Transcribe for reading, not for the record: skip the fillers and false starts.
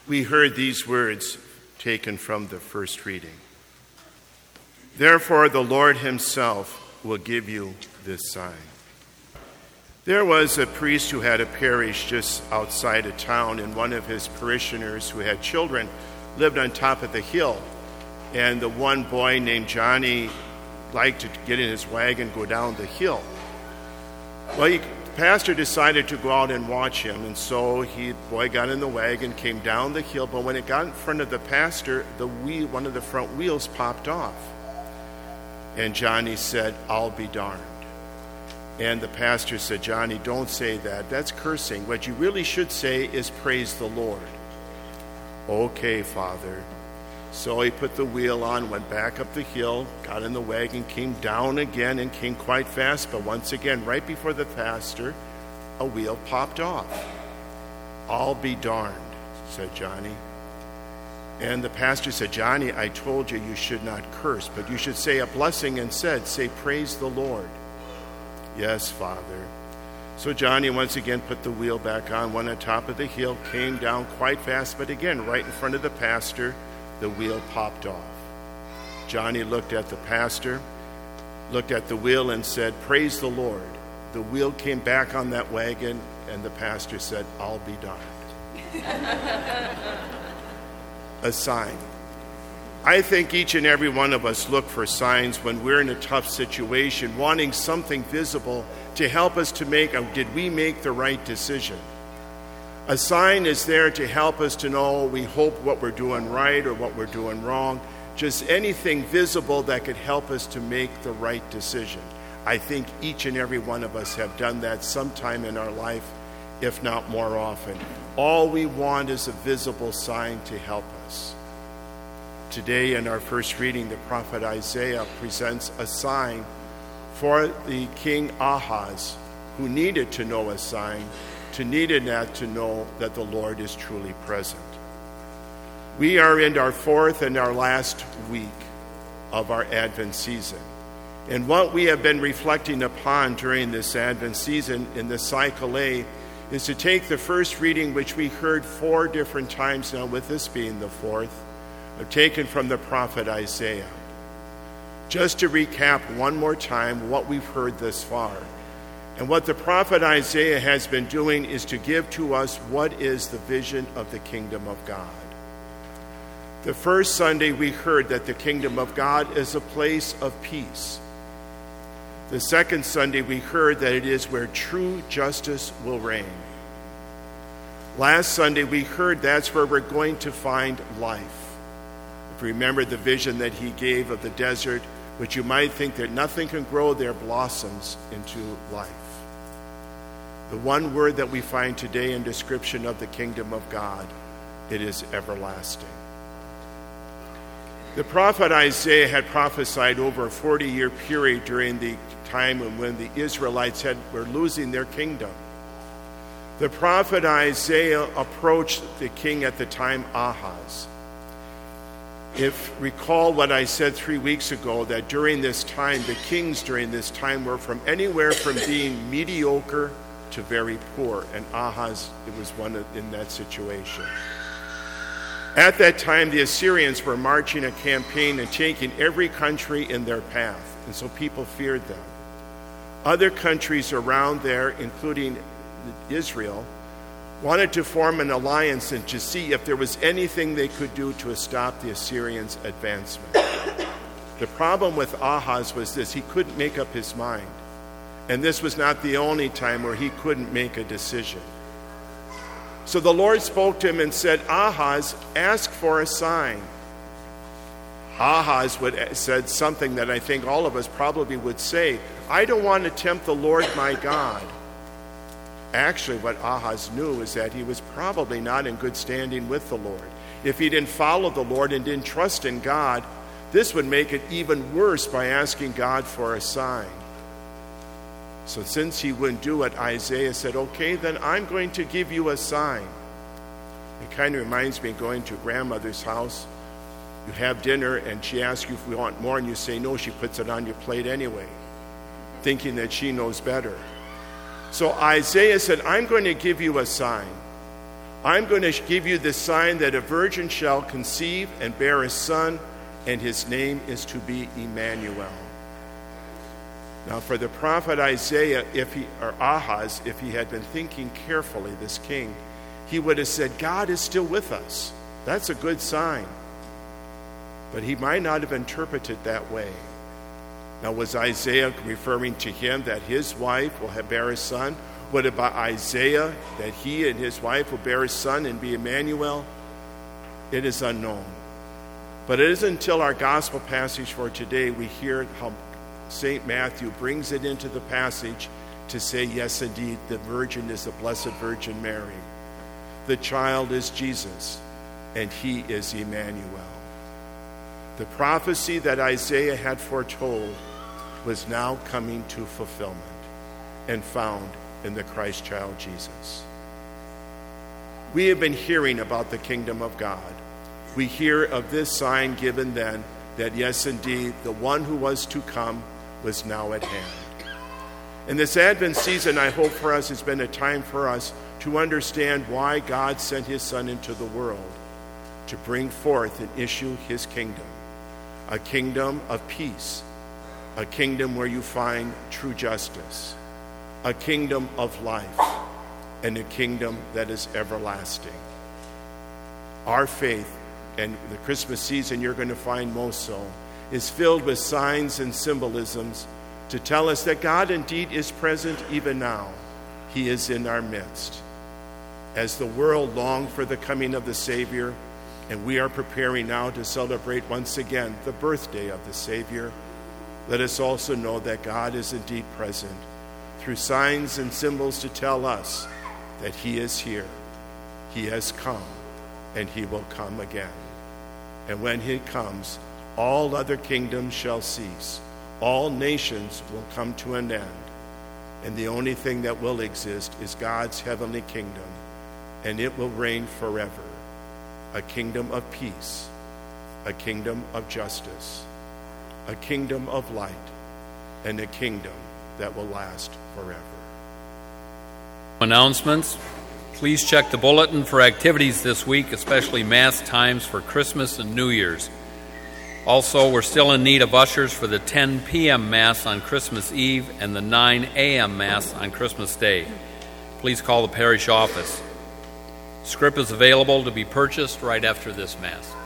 we heard these words taken from the first reading. Therefore, the Lord himself will give you this sign. There was a priest who had a parish just outside of town, and one of his parishioners who had children lived on top of the hill. And the one boy named Johnny liked to get in his wagon and go down the hill. Well, the pastor decided to go out and watch him, and so the boy got in the wagon, came down the hill, but when it got in front of the pastor, one of the front wheels popped off. And Johnny said, "I'll be darned." And the pastor said, "Johnny, don't say that. That's cursing. What you really should say is praise the Lord." "Okay, Father." So he put the wheel on, went back up the hill, got in the wagon, came down again, and came quite fast. But once again, right before the pastor, a wheel popped off. "I'll be darned," said Johnny. And the pastor said, "Johnny, I told you should not curse, but you should say a blessing instead. Say, praise the Lord." "Yes, Father." So Johnny once again put the wheel back on, went on top of the hill, came down quite fast, but again, right in front of the pastor, the wheel popped off. Johnny looked at the pastor, looked at the wheel, and said, "Praise the Lord." The wheel came back on that wagon, and the pastor said, "I'll be darned." A sign. I think each and every one of us look for signs when we're in a tough situation, wanting something visible to help us to did we make the right decision? A sign is there to help us to know, we hope, what we're doing right or what we're doing wrong. Just anything visible that could help us to make the right decision. I think each and every one of us have done that sometime in our life, if not more often. All we want is a visible sign to help us. Today in our first reading, the prophet Isaiah presents a sign for the king Ahaz, who needed to know a sign, to know that the Lord is truly present. We are in our fourth and our last week of our Advent season. And what we have been reflecting upon during this Advent season in the Cycle A is to take the first reading, which we heard 4 different times now, with this being the fourth, taken from the prophet Isaiah. Just to recap one more time what we've heard thus far. And what the prophet Isaiah has been doing is to give to us what is the vision of the kingdom of God. The first Sunday we heard that the kingdom of God is a place of peace. The second Sunday we heard that it is where true justice will reign. Last Sunday we heard that's where we're going to find life. If you remember the vision that he gave of the desert, which you might think that nothing can grow there, blossoms into life. The one word that we find today in description of the kingdom of God, it is everlasting. The prophet Isaiah had prophesied over a 40-year period during the time when the Israelites were losing their kingdom. The prophet Isaiah approached the king at the time, Ahaz. If recall what I said 3 weeks ago, that during this time, the kings during this time were from anywhere from being mediocre to very poor, and Ahaz, it was one in that situation. At that time, the Assyrians were marching a campaign and taking every country in their path, and so people feared them. Other countries around there, including Israel, wanted to form an alliance and to see if there was anything they could do to stop the Assyrians' advancement. The problem with Ahaz was this: he couldn't make up his mind. And this was not the only time where he couldn't make a decision. So the Lord spoke to him and said, Ahaz, ask for a sign. Ahaz said something that I think all of us probably would say: I don't want to tempt the Lord my God. Actually, what Ahaz knew is that he was probably not in good standing with the Lord. If he didn't follow the Lord and didn't trust in God, this would make it even worse by asking God for a sign. So since he wouldn't do it, Isaiah said, okay, then I'm going to give you a sign. It kind of reminds me of going to grandmother's house. You have dinner and she asks you if you want more and you say no, she puts it on your plate anyway, thinking that she knows better. So Isaiah said, I'm going to give you a sign. I'm going to give you this sign that a virgin shall conceive and bear a son, and his name is to be Emmanuel. Now, for the prophet Isaiah, Ahaz, if he had been thinking carefully, this king, he would have said, God is still with us. That's a good sign. But he might not have interpreted that way. Now, was Isaiah referring to him that his wife will bear a son? What about Isaiah, that he and his wife will bear a son and be Emmanuel? It is unknown. But it isn't until our gospel passage for today we hear how St. Matthew brings it into the passage to say, yes, indeed, the virgin is the Blessed Virgin Mary. The child is Jesus, and he is Emmanuel. The prophecy that Isaiah had foretold was now coming to fulfillment and found in the Christ child Jesus. We have been hearing about the kingdom of God. We hear of this sign given then that yes, indeed, the one who was to come was now at hand. In this Advent season, I hope for us has been a time for us to understand why God sent his Son into the world, to bring forth and issue his kingdom, a kingdom of peace, a kingdom where you find true justice, a kingdom of life, and a kingdom that is everlasting. Our faith, and the Christmas season you're going to find most so, is filled with signs and symbolisms to tell us that God indeed is present even now. He is in our midst. As the world longed for the coming of the Savior, and we are preparing now to celebrate once again the birthday of the Savior, let us also know that God is indeed present through signs and symbols to tell us that he is here, he has come, and he will come again. And when he comes, all other kingdoms shall cease, all nations will come to an end, and the only thing that will exist is God's heavenly kingdom, and it will reign forever, a kingdom of peace, a kingdom of justice, a kingdom of light, and a kingdom that will last forever. Announcements. Please check the bulletin for activities this week, especially Mass times for Christmas and New Year's. Also, we're still in need of ushers for the 10 p.m. Mass on Christmas Eve and the 9 a.m. Mass on Christmas Day. Please call the parish office. Script is available to be purchased right after this Mass.